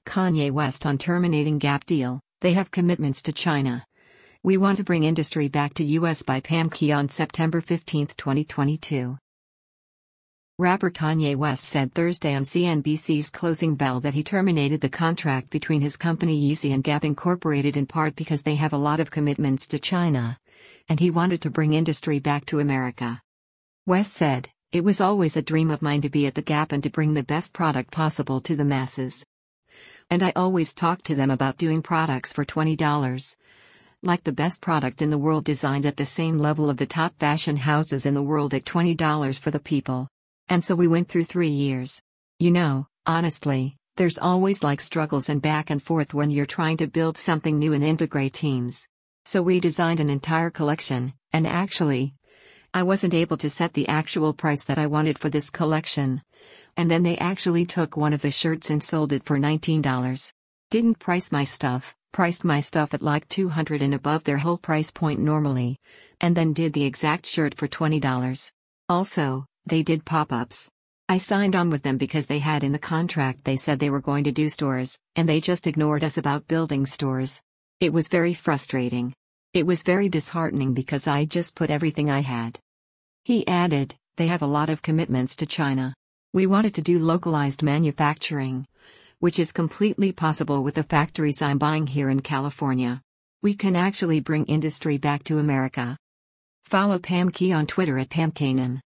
Kanye West on terminating Gap deal, they have commitments to China. We want to bring industry back to US by Pam Key on September 15, 2022. Rapper Kanye West said Thursday on CNBC's Closing Bell that he terminated the contract between his company Yeezy and Gap Incorporated in part because they have a lot of commitments to China, and he wanted to bring industry back to America. West said, "It was always a dream of mine to be at the Gap and to bring the best product possible to the masses. And I always talked to them about doing products for $20. Like the best product in the world designed at the same level of the top fashion houses in the world at $20 for the people. And so we went through 3 years. You know, honestly, there's always like struggles and back and forth when you're trying to build something new and integrate teams. So we designed an entire collection, and actually, I wasn't able to set the actual price that I wanted for this collection. And then they actually took one of the shirts and sold it for $19. Didn't price my stuff, priced my stuff at like $200 and above their whole price point normally, and then did the exact shirt for $20. Also, they did pop-ups. I signed on with them because they had in the contract they said they were going to do stores, and they just ignored us about building stores. It was very frustrating. It was very disheartening because I just put everything I had." He added, "They have a lot of commitments to China. We wanted to do localized manufacturing, which is completely possible with the factories I'm buying here in California. We can actually bring industry back to America." Follow Pam Key on Twitter at PamKanan.